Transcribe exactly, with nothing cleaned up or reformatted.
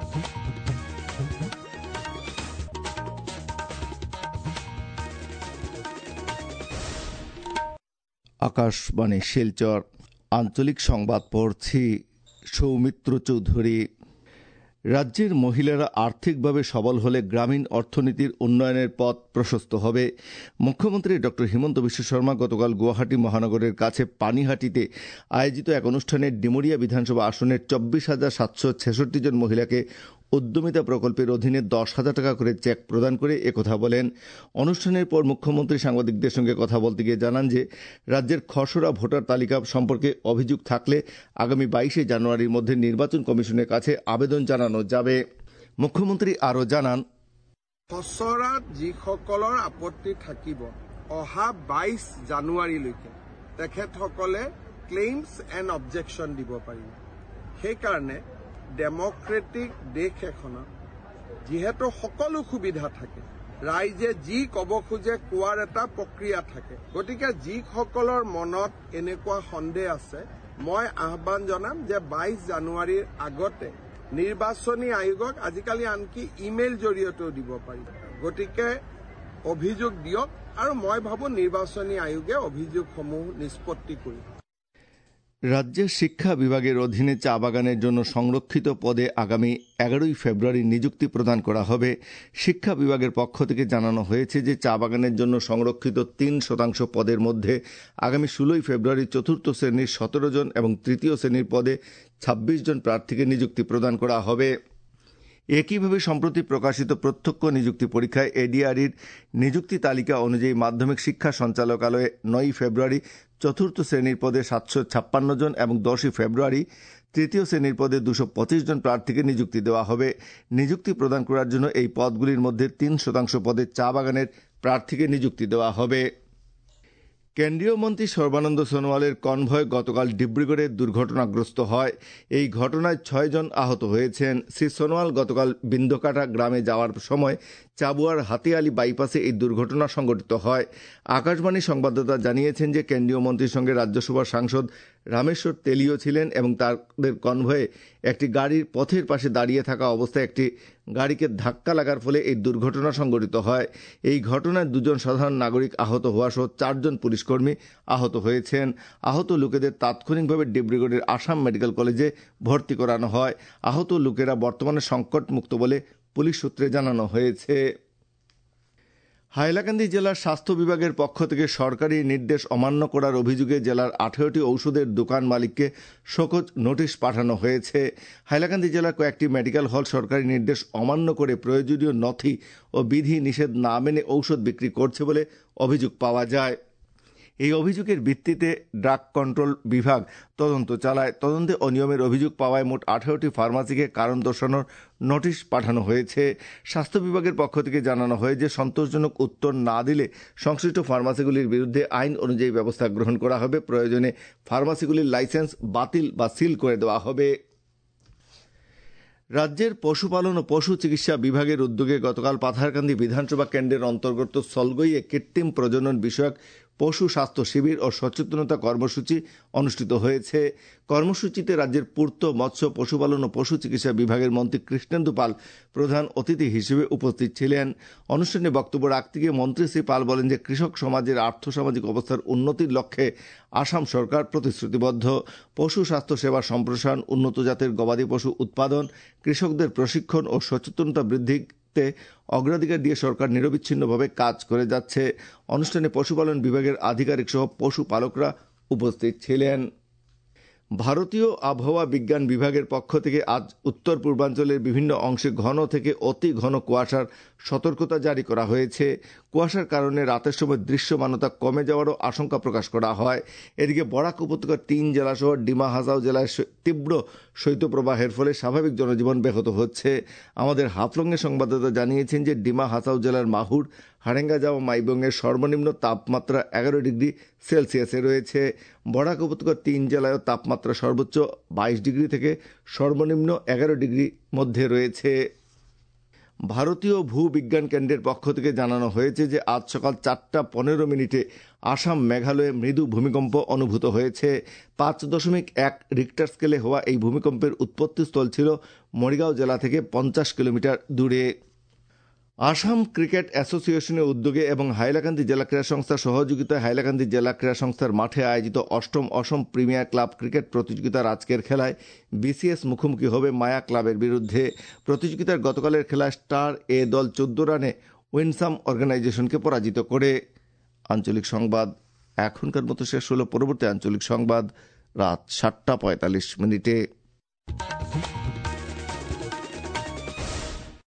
আকাশবাণী শিলচর আঞ্চলিক সংবাদ পড়ছি সৌমিত্র চৌধুরী। রাজ্যের মহিলারা আর্থিকভাবে সবল হলে গ্রামীণ অর্থনীতির উন্নয়নের পথ প্রশস্ত হবে। মুখ্যমন্ত্রী ডক্টর হিমন্ত বিশ্ব শর্মা গতকাল গুয়াহাটি মহানগরের কাছে পানিহাটিতে আয়োজিত এক অনুষ্ঠানে ডিমরিয়া বিধানসভা আসনের চব্বিশ হাজার সাতশো ছেষট্টি জন মহিলাকে উদ্যমিতা প্রকল্পের অধীনে দশ হাজার টাকা করে চেক প্রদান করে একথা বলেন। অনুষ্ঠানের পর মুখ্যমন্ত্রী সাংবাদিকদের সঙ্গে কথা বলতে গিয়ে জানান যে রাজ্যের খসড়া ভোটার তালিকা সম্পর্কে অভিযোগ থাকলে আগামী বাইশে জানুয়ারির মধ্যে নির্বাচন কমিশনের কাছে আবেদন জানানো যাবে। মুখ্যমন্ত্রী আরও জানান, খসড়াত যিসকলৰ আপত্তি থাকিব অহা বাইশ জানুৱাৰীলৈকে তেখেতসকলে ক্লেইমছ এণ্ড অবজেকশ্যন দিব পাৰিব। সেইকাৰণে ডেমক্ৰেটিক দেশ এখনত যিহেতু সকলো সুবিধা থাকে, ৰাইজে যি ক'ব খোজে কোৱাৰ এটা প্ৰক্ৰিয়া থাকে, গতিকে যিসকলৰ মনত এনেকুৱা সন্দেহ আছে মই আহ্বান জনাম যে বাইশ জানুৱাৰীৰ আগতে নিৰ্বাচনী আয়োগক আজিকালি আনকি ইমেইল জৰিয়তেও দিব পাৰি। গতিকে অভিযোগ দিয়ক আৰু মই ভাবো নিৰ্বাচনী আয়োগে অভিযোগসমূহ নিষ্পত্তি কৰিব। রাজ্যের শিক্ষা বিভাগের অধীনে চা বাগানের জন্য সংরক্ষিত পদে আগামী এগারোই ফেব্রুয়ারি নিযুক্তি প্রদান করা হবে। শিক্ষা বিভাগের পক্ষ থেকে জানানো হয়েছে যে চা বাগানের জন্য সংরক্ষিত তিন শতাংশ পদের মধ্যে আগামী ষোলোই ফেব্রুয়ারি চতুর্থ শ্রেণীর সতেরো জন এবং তৃতীয় শ্রেণীর পদে ছাব্বিশ জন প্রার্থীকে নিযুক্তি প্রদান করা হবে। একইভাবে সম্প্রতি প্রকাশিত প্রত্যক্ষ নিযুক্তি পরীক্ষায় এডিআরইর নিযুক্তি তালিকা অনুযায়ী মাধ্যমিক শিক্ষা সঞ্চালকালয়ে নয়ই ফেব্রুয়ারি চতুর্থ শ্রেণীর পদে সাতশো ছাপ্পান্ন জন এবং দশই ফেব্রুয়ারি তৃতীয় শ্রেণীর পদে দুশো পঁচিশ জন প্রার্থীকে নিযুক্তি দেওয়া হবে। নিযুক্তি প্রদান করার জন্য এই পদগুলির মধ্যে তিন শতাংশ পদে চা বাগানের প্রার্থীকে নিযুক্তি দেওয়া হবে। কেন্দ্রীয় মন্ত্রী সর্বানন্দ সোনোয়ালের কনভয় গতকাল ডিব্রুগড়ে দুর্ঘটনাগ্রস্ত হয়। এই ঘটনায় ছয় জন আহত হয়েছেন। শ্রী সোনোয়াল গতকাল বিন্দকাটা গ্রামে যাওয়ার সময় চাবুয়ার হাতিয়ালি বাইপাসে এই দুর্ঘটনা সংঘটিত হয়। আকাশবাণী সংবাদদাতা জানিয়েছেন যে কেন্দ্রীয় মন্ত্রীর সঙ্গে রাজ্যসভার সাংসদ রামেশ্বর তেলিও ছিলেন এবং তাদের কনভয়ে একটি গাড়ির পথের পাশে দাঁড়িয়ে থাকা অবস্থায় একটি গাড়িকে ধাক্কা লাগার ফলে এই দুর্ঘটনা সংঘটিত হয়। এই ঘটনায় দুজন সাধারণ নাগরিক আহত হওয়া সহ চারজন পুলিশকর্মী আহত হয়েছেন। আহত লোকেদের তাৎক্ষণিকভাবে ডিব্রুগড়ের আসাম মেডিকেল কলেজে ভর্তি করানো হয়। আহত লোকেরা বর্তমানে সংকটমুক্ত বলে পুলিশ সূত্রে জানানো হয়েছে। হাইলাকান্দি জেলার স্বাস্থ্য বিভাগের পক্ষ থেকে সরকারি নির্দেশ অমান্য করার অভিযোগে জেলার আঠারোটি ঔষধের দোকান মালিককে শোকজ নোটিশ পাঠানো হয়েছে। হাইলাকান্দি জেলার কয়েকটি মেডিকেল হল সরকারি নির্দেশ অমান্য করে প্রয়োজনীয় নথি ও বিধি নিষেধ না মেনে ঔষধ বিক্রি করছে বলে অভিযোগ পাওয়া যায়। এই অভিযোগের ভিত্তিতে ড্রাগ কন্ট্রোল বিভাগ তদন্ত চালায়। তদন্তে অনিয়মের অভিযোগ পাওয়ায় মোট আঠারোটি ফার্মাসিকে কারণ দর্শানোর নোটিশ পাঠানো হয়েছে। স্বাস্থ্য বিভাগের পক্ষ থেকে জানানো হয় যে সন্তোষজনক উত্তর না দিলে সংশ্লিষ্ট ফার্মাসিগুলির বিরুদ্ধে আইন অনুযায়ী ব্যবস্থা গ্রহণ করা হবে। প্রয়োজনে ফার্মাসিগুলির লাইসেন্স বাতিল বা সিল করে দেওয়া হবে। রাজ্যের পশুপালন ও পশু চিকিৎসা বিভাগের উদ্যোগে গতকাল পাথারকান্দি বিধানসভা কেন্দ্রের অন্তর্গত সলগইয়ে কৃত্রিম প্রজনন বিষয়ক পশু স্বাস্থ্য শিবির ও সচেতনতা কর্মসূচি অনুষ্ঠিত হয়েছে। কর্মসূচিতে রাজ্যের পূর্ত, মৎস্য, পশুপালন ও পশু চিকিৎসা বিভাগের মন্ত্রী কৃষ্ণেন্দু পাল প্রধান অতিথি হিসেবে উপস্থিত ছিলেন। অনুষ্ঠানে বক্তব্য রাখতে গিয়ে মন্ত্রী শ্রী পাল বলেন যে কৃষক সমাজের আর্থসামাজিক অবস্থার উন্নতির লক্ষ্যে আসাম সরকার প্রতিশ্রুতিবদ্ধ। পশু স্বাস্থ্য সেবা সম্প্রসারণ, উন্নত জাতের গবাদি পশু উৎপাদন, কৃষকদের প্রশিক্ষণ ও সচেতনতা বৃদ্ধি অগ্রাধিকার দিয়ে সরকার নিরবিচ্ছিন্নভাবে কাজ করে যাচ্ছে। অনুষ্ঠানে পশুপালন বিভাগের আধিকারিক সহ পশুপালকরা উপস্থিত ছিলেন। ভারতীয় আবহাওয়া বিজ্ঞান বিভাগের পক্ষ থেকে আজ উত্তর পূর্বাঞ্চলের বিভিন্ন অংশে ঘন থেকে অতি ঘন কুয়াশার সতর্কতা জারি করা হয়েছে। কুয়াশার কারণে রাতের সময় দৃশ্যমানতা কমে যাওয়ারও আশঙ্কা প্রকাশ করা হয়। এদিকে বরাক উপত্যকার তিন জেলাসহ ডিমা হাসাও জেলায় তীব্র শৈত্যপ্রবাহের ফলে স্বাভাবিক জনজীবন ব্যাহত হচ্ছে। আমাদের হাফলংয়ের সংবাদদাতা জানিয়েছেন যে ডিমা হাসাও জেলার মাহুর, হারেঙ্গাজাও, মাইবংয়ের সর্বনিম্ন তাপমাত্রা এগারো ডিগ্রি সেলসিয়াসে রয়েছে। বরাক উপত্যকার তিন জেলায়ও তাপমাত্রা সর্বোচ্চ বাইশ ডিগ্রি থেকে সর্বনিম্ন এগারো ডিগ্রি মধ্যে রয়েছে। ভারতীয় ভূবিজ্ঞান কেন্দ্রের পক্ষ থেকে জানানো হয়েছে যে আজ সকাল চারটা পনেরো মিনিটে আসাম মেঘালয়ে মৃদু ভূমিকম্প অনুভূত হয়েছে। পাঁচ দশমিক এক রিক্টার স্কেলে হওয়া এই ভূমিকম্পের উৎপত্তিস্থল ছিল মরিগাঁও জেলা থেকে পঞ্চাশ কিলোমিটার দূরে। আসাম ক্রিকেট অ্যাসোসিয়েশনের উদ্যোগে এবং হাইলাকান্দি জেলা ক্রীড়া সংস্থার সহযোগিতায় হাইলাকান্দি জেলা ক্রীড়া সংস্থার মাঠে আয়োজিত অষ্টম অসম প্রিমিয়ার ক্লাব ক্রিকেট প্রতিযোগিতার আজকের খেলায় বিসিএস মুখোমুখি হবে মায়া ক্লাবের বিরুদ্ধে। প্রতিযোগিতার গতকালের খেলায় স্টার এ দল চোদ্দ রানে উইনসাম অর্গানাইজেশনকে পরাজিত করে। আঞ্চলিক সংবাদ এখনকার মতো শেষ হলো। পরবর্তী আঞ্চলিক সংবাদ রাত সাতটা পঁয়তাল্লিশ মিনিটে।